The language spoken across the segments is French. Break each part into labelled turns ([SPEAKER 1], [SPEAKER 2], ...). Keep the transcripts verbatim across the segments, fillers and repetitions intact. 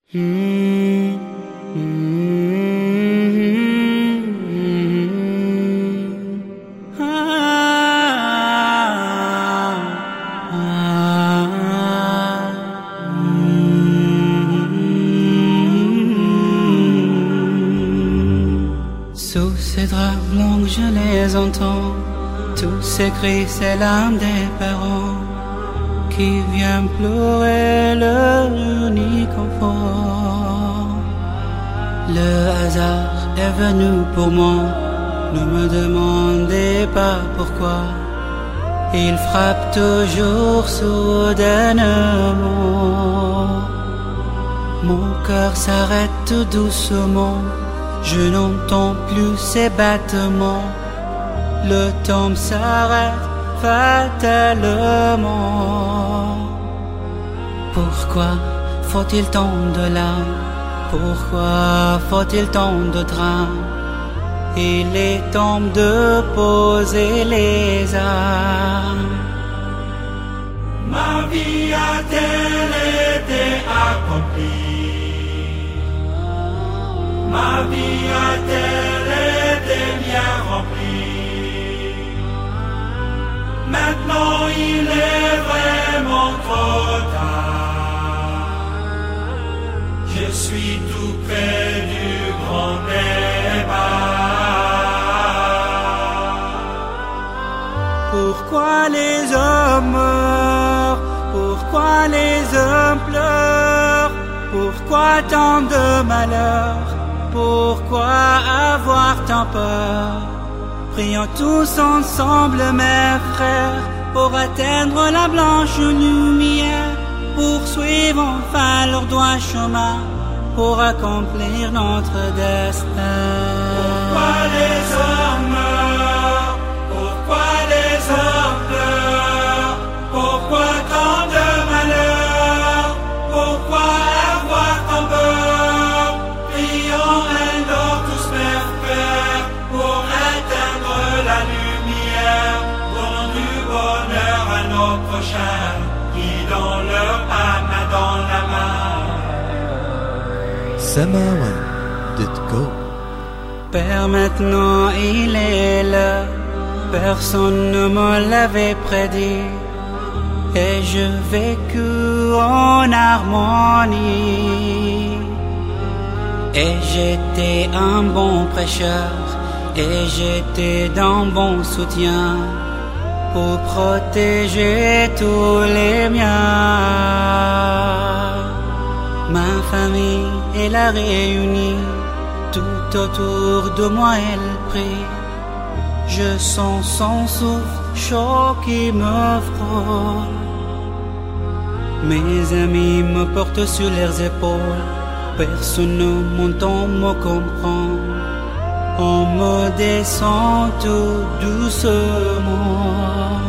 [SPEAKER 1] Mm-hmm. Ah, ah, mm-hmm. Sous ces draps blancs je les entends, tous ces cris, ces larmes des parents qui viennent pleurer leur unique enfant. Le hasard est venu pour moi, ne me demandez pas pourquoi. Il frappe toujours soudainement. Mon cœur s'arrête tout doucement, je n'entends plus ses battements. Le temps s'arrête fatalement. Pourquoi faut-il tant de larmes? Pourquoi faut-il tant de drames? Il est temps de poser les armes.
[SPEAKER 2] Ma vie a-t-elle été accomplie? Ma vie a-t-elle été bien remplie? Maintenant il est vraiment trop tard. Je suis tout près du grand départ.
[SPEAKER 1] Pourquoi les hommes meurent? Pourquoi les hommes pleurent? Pourquoi tant de malheurs? Pourquoi avoir tant peur? Prions tous ensemble, mes frères, pour atteindre la blanche lumière, poursuivre enfin leur droit chemin, pour accomplir notre destin.
[SPEAKER 2] Pourquoi les hommes meurent? Pourquoi les hommes pleurent? Pourquoi tant de malheurs? Pourquoi avoir tant peur? Prions alors tous, mes frères, pour atteindre la lumière, donnons du bonheur à nos prochains, guidons leur pas main dans la main.
[SPEAKER 3] Samawan dot co.
[SPEAKER 1] Père, maintenant il est là, personne ne me l'avait prédit, et je vécu en harmonie. Et j'étais un bon prêcheur, et j'étais d'un bon soutien, pour protéger tous les miens. Ma famille, elle a réuni, tout autour de moi elle prie. Je sens son souffle chaud qui me frôle. Mes amis me portent sur leurs épaules, personne ne m'entend me comprendre. On me descend tout doucement.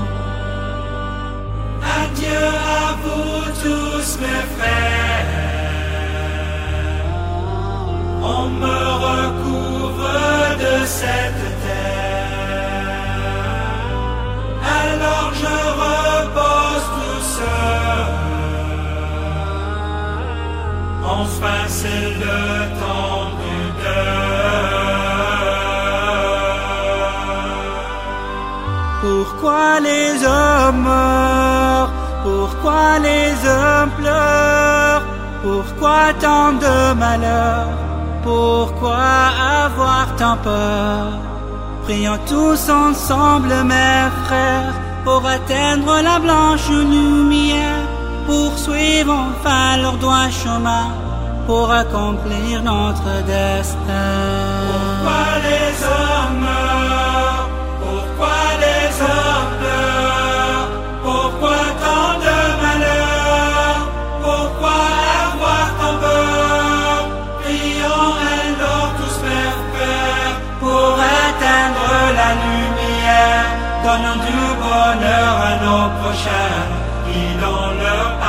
[SPEAKER 2] Adieu à vous tous, mes frères. On me recouvre de cette terre. Alors je repose tout seul. Enfin c'est le temps du deuil.
[SPEAKER 1] Pourquoi les hommes meurent? Pourquoi les hommes pleurent? Pourquoi tant de malheurs? Pourquoi avoir tant peur? Prions tous ensemble, mes frères, pour atteindre la blanche lumière, poursuivre enfin leur droit chemin, pour accomplir notre destin.
[SPEAKER 2] Pourquoi les hommes meurent? Pourquoi les hommes pleurent? Pourquoi tant de malheurs? Pourquoi avoir tant peur? Prions alors tous, mes frères, pour atteindre la lumière, donnons du bonheur à nos prochains, guidons leur